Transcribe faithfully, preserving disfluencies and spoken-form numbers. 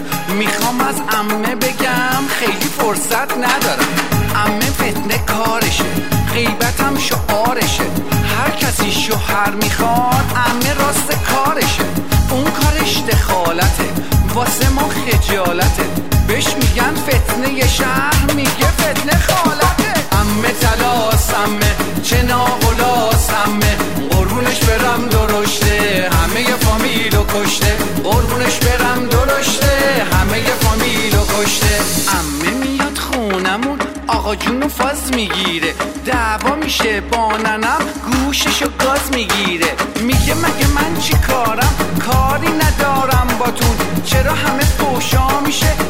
میخوام از عمه بگم خیلی فرصت ندارم. عمه فتنه کارشه، غیبتم شعارشه. هر کسی شوهر میخواد عمه راست کارشه. اون کارش دخالته، واسه ما خجالته. بهش میگن فتنه شهر، میگه فتنه خالته. عمه تلاس عمه، چه ناغلاس عمه، قربونش برم درشته، همه فامیلو کشته. قربونش برم درشته، همه فامیلو کشته. عمه میاد خونمون آقا جونو فاز میگیره، دعوا میشه با ننم گوششو گاز میگیره. میگه مگه من چی کارم، کاری ندارم باتون، چرا همه فوشا میشه